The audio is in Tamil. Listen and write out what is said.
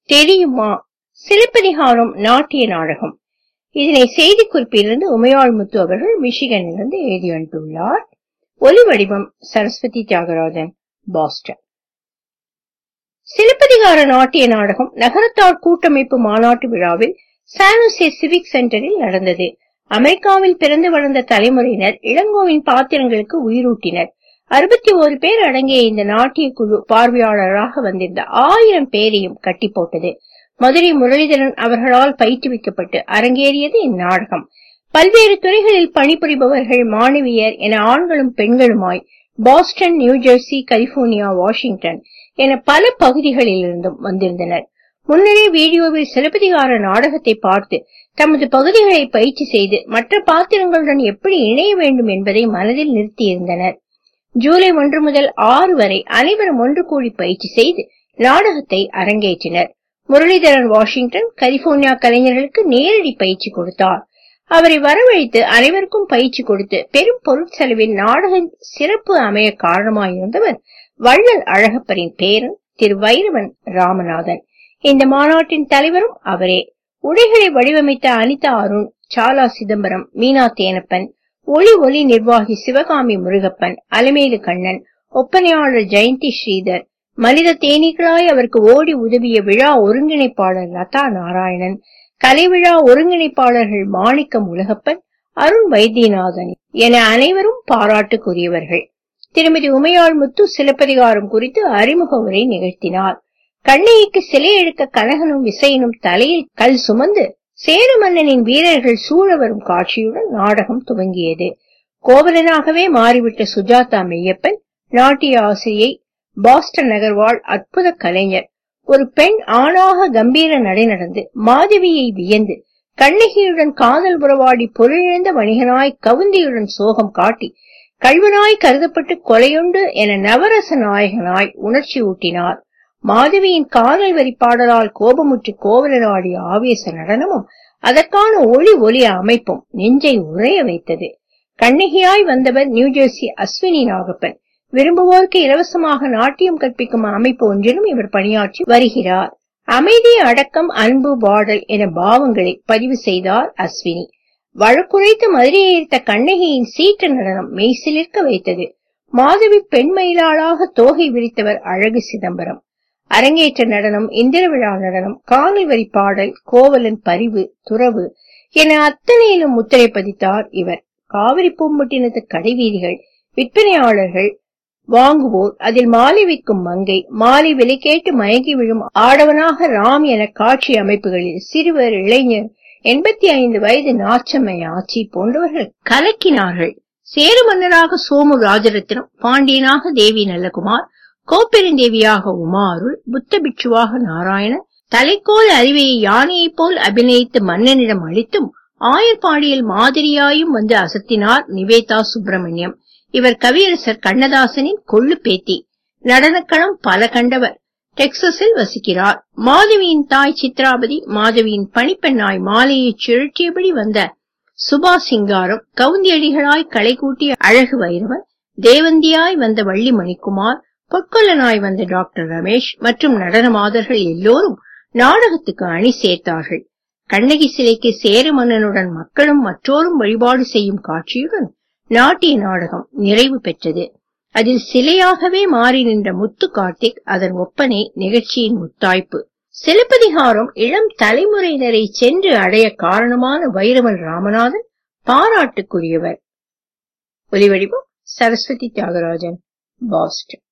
தெரியுமா? சிலப்பதிகாரம் நாட்டிய நாடகம். இதனை செய்திக்குறிப்பிலிருந்து உமையாள்முத்து அவர்கள் மிஷிகனிலிருந்து எழுதி அனுப்பியுள்ளார். ஒலி வடிவம் சரஸ்வதி தியாகராஜன், பாஸ்டன். சிலப்பதிகார நாட்டிய நாடகம் நகரத்தார் கூட்டமைப்பு மாநாட்டு விழாவில் சானோசே சிவிக் சென்டரில் நடந்தது. அமெரிக்காவில் பிறந்து வளர்ந்த தலைமுறையினர் இளங்கோவின் பாத்திரங்களுக்கு உயிரூட்டினர். 61 பேர் அடங்கிய இந்த நாட்டிய குழு பார்வையாளராக வந்திருந்த 1000 பேரையும் கட்டி போட்டது. மதுரை முரளிதரன் அவர்களால் பயிற்றுவிக்கப்பட்டு அரங்கேறியது இந்நாடகம். பல்வேறு துறைகளில் பணிபுரிபவர்கள், மாணவியர் என ஆண்களும் பெண்களுமாய் பாஸ்டன், நியூஜெர்சி, கலிபோர்னியா, வாஷிங்டன் என பல பகுதிகளிலிருந்தும் வந்திருந்தனர். முன்னரே வீடியோவில் சிலப்பதிகார நாடகத்தை பார்த்து தமது பகுதிகளை பயிற்சி செய்து மற்ற பாத்திரங்களுடன் எப்படி இணைய வேண்டும் என்பதை மனதில் நிறுத்தியிருந்தனர். ஜூலை 1 முதல் 6 வரை அனைவரும் ஒன்று கூடி பயிற்சி செய்து நாடகத்தை அரங்கேற்றினர். முரளிதரன் வாஷிங்டன், கலிபோர்னியா கலைஞர்களுக்கு நேரடி பயிற்சி கொடுத்தார். அவரை வரவழைத்து அனைவருக்கும் பயிற்சி கொடுத்து பெரும் பொருட்செலவில் நாடக சிறப்பு அமைய காரணமாயிருந்தவர் வள்ளல் அழகப்பரின் பேரன் திரு வைரவன் ராமநாதன். இந்த மாநாட்டின் தலைவரும் அவரே. உடைகளை வடிவமைத்த அனிதா அருண், சாலா சிதம்பரம், மீனா தேனப்பன், ஒளி நிர்வாகி சிவகாமி முருகப்பன், அலமேலு கண்ணன், ஒப்பனையாளர் ஜெயந்தி ஸ்ரீதர், மனித தேனீக்களாய் அவருக்கு ஓடி உதவிய விழா ஒருங்கிணைப்பாளர் லதா நாராயணன், கலை விழா ஒருங்கிணைப்பாளர்கள் மாணிக்கம் உலகப்பன், அருண் வைத்தியநாதன் என அனைவரும் பாராட்டுக்குரியவர்கள். திருமதி உமையாள்முத்து சிலப்பதிகாரம் குறித்து அறிமுக உரை நிகழ்த்தினார். கண்ணகிக்கு சிலை எடுக்க கனகனும் விசயனும் தலையில் கல் சுமந்து சேர மன்னனின் வீரர்கள் சூழ வரும் காட்சியுடன் நாடகம் துவங்கியது. கோவலனாகவே மாறிவிட்ட சுஜாதா மெய்யப்பன், நாட்டிய ஆசிரியை, பாஸ்டன் நகர்வாழ் அற்புத கலைஞர், ஒரு பெண் ஆணாக கம்பீர நடை நடந்து மாதவியை வியந்து, கண்ணகியுடன் காதல் உறவாடி பொருளிழந்த வணிகனாய் கவுந்தியுடன் சோகம் காட்டி கல்வனாய் கருதப்பட்டு கொலையுண்டு என நவரச நாயகனாய் உணர்ச்சி ஊட்டினார். மாதவியின் காதல் வரி பாடலால் கோபமுற்று கோவலனாடிய ஆவேச நடனமும் அதற்கான ஒளி அமைப்பும் நெஞ்சை உறைய வைத்தது. கண்ணகியாய் வந்தவர் நியூஜெர்சி அஸ்வினி நாகப்பன். விரும்புவோருக்கு இலவசமாக நாட்டியம் கற்பிக்கும் அமைப்பு ஒன்றிலும் இவர் பணியாற்றி வருகிறார். அமைதி, அடக்கம், அன்பு, பாடல் என பாவங்களை பதிவு செய்தார் அஸ்வினி. வழக்குரைத்து மதுரையை ஈர்த்த கண்ணகியின் சீற்ற நடனம் மெய்சிலிர்க்க வைத்தது. மாதவி பெண் மயிலாளாக தோகை விரித்தவர் அழகு சிதம்பரம். அரங்கேற்ற நடனம், இந்திர விழா நடனம், காணல் வரி பாடல், கோவலன் பரிவு, துறவு என அத்தனையிலும் முத்திரை பதித்தார் இவர். காவிரி பூம்பட்டினத்து கடைவீதிகள், விற்பனையாளர்கள், வாங்குவோர், அதில் மாலை விற்கும் மங்கை, மாலை விலை கேட்டு மயங்கி விழும் ஆடவனாக ராம் என காட்சி அமைப்புகளில் சிறுவர், இளைஞர், 85 வயது நாச்சம்மை ஆட்சி போன்றவர்கள் கலக்கினார்கள். சேர மன்னராக சோமு ராஜரத்னம், பாண்டியனாக தேவி நல்லகுமார், கோப்பெருந்தேவியாக உமா அருள், புத்த பிட்சுவாக நாராயணன், தலைக்கோல் அறிவையை யானையை போல் அபிநயித்து மன்னனிடம் அளித்தும் ஆயர்பாடியில் மாதிரியாயும் வந்து அசத்தினார் நிவேதா சுப்பிரமணியம். இவர் கவியரசர் கண்ணதாசனின் கொள்ளு பேத்தி. நடனக்களம் பல கண்டவர். டெக்சஸில் வசிக்கிறார். மாதவியின் தாய் சித்ராபதி, மாதவியின் பணிப்பெண்ணாய் மாலையை சுழற்றியபடி வந்த சுபா சிங்காரம், கவுந்தியடிகளாய் களை கூட்டிய அழகு வைரவன், தேவந்தியாய் வந்த வள்ளி மணிக்குமார், பொற்கொல்லனாய் வந்த டாக்டர் ரமேஷ் மற்றும் நடன மாதர்கள் எல்லோரும் நாடகத்துக்கு அணி சேர்த்தார்கள். கண்ணகி சிலைக்கு சேர மன்னனுடன் மக்களும் மற்றோரும் வழிபாடு செய்யும் காட்சியுடன் நாட்டிய நாடகம் நிறைவு பெற்றது. அதில் சிலையாகவே மாறி நின்ற முத்து கார்த்திக் அதன் ஒப்பனை நிகழ்ச்சியின் முத்தாய்ப்பு. சிலப்பதிகாரம் இளம் தலைமுறையினரை சென்று அடைய காரணமான வைரவன் ராமநாதன் பாராட்டுக்குரியவர். ஒலிவடிவம் சரஸ்வதி தியாகராஜன், பாஸ்டன்.